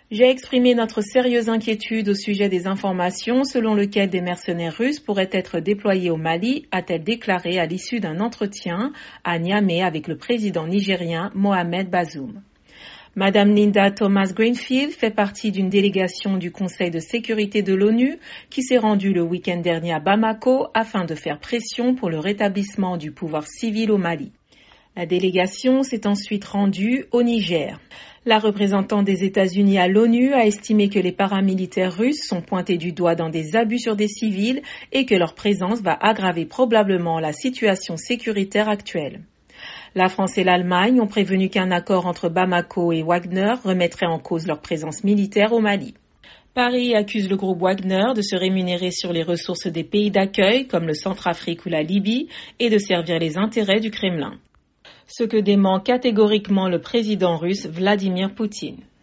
J'ai exprimé notre sérieuse inquiétude au sujet des informations selon lesquelles des mercenaires russes pourraient être déployés au Mali, a-t-elle déclaré à l'issue d'un entretien à Niamey avec le président nigérien Mohamed Bazoum. Madame Linda Thomas-Greenfield fait partie d'une délégation du Conseil de sécurité de l'ONU qui s'est rendue le week-end dernier à Bamako afin de faire pression pour le rétablissement du pouvoir civil au Mali. La délégation s'est ensuite rendue au Niger. La représentante des États-Unis à l'ONU a estimé que les paramilitaires russes sont pointés du doigt dans des abus sur des civils et que leur présence va aggraver probablement la situation sécuritaire actuelle. La France et l'Allemagne ont prévenu qu'un accord entre Bamako et Wagner remettrait en cause leur présence militaire au Mali. Paris accuse le groupe Wagner de se rémunérer sur les ressources des pays d'accueil comme le Centrafrique ou la Libye et de servir les intérêts du Kremlin. Ce que dément catégoriquement le président russe Vladimir Poutine.